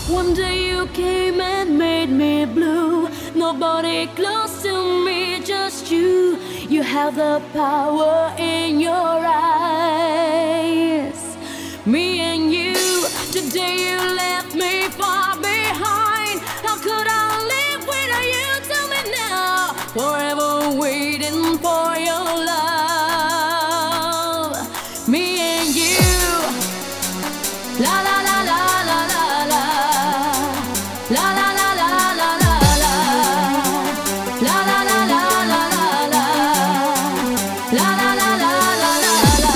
One day you came and made me blue. Nobody close to me, just you. You have the power in your eyes. Me and you, today you left me far behind. How could I live without you? Tell me now. Forever waiting for your love. Me and you, la la la la la la la, la la la la la la la, la la la la la la la, la la la la la la la.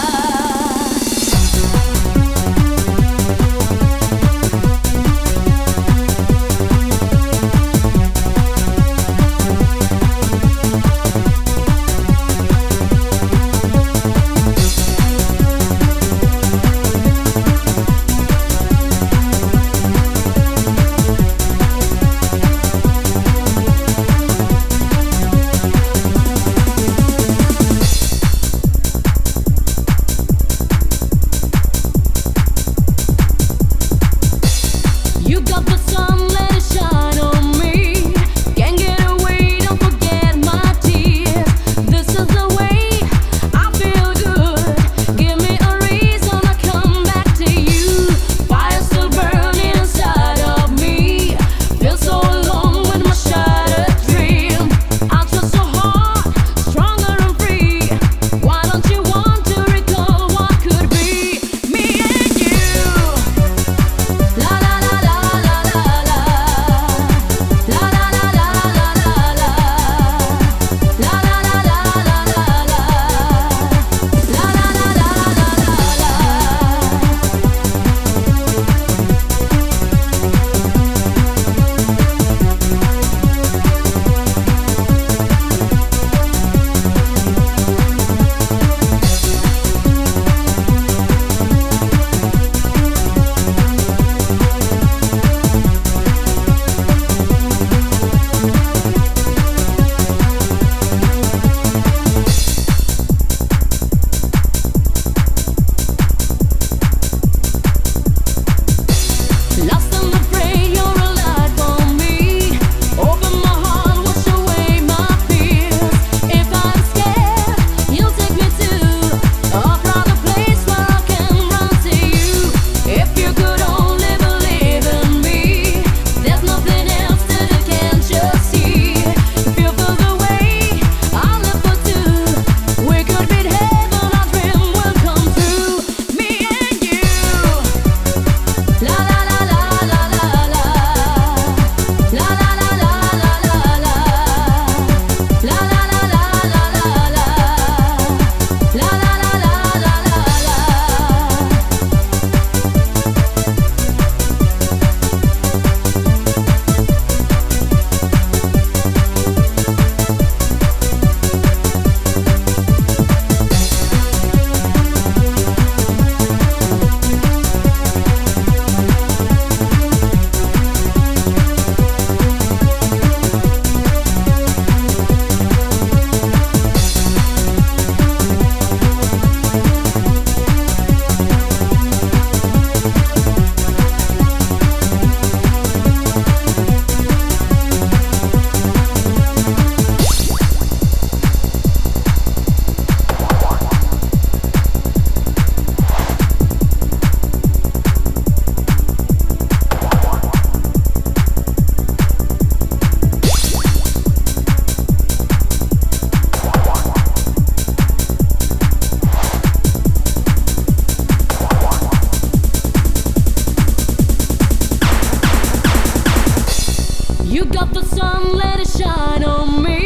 You got the sun, let it shine on me. Can't get away, don't forget my tears. This is the way I feel good. Give me a reason to come back to you. Fire still burning inside of me. Feel so alone with my shattered dream. I trust so hard, stronger and free. Why don't you want to recall what could be? Me and you, la la la la. Lost and afraid, you're a light for me. Open my heart, wash away my fears. If I'm scared, you'll take me to a brighter place where I can run to you. If you could only believe in me, there's nothing else that I can't just see. If you feel the way I live for two, we could be heaven, our dream will come true. Me and you, la la la. You got the sun, let it shine on me.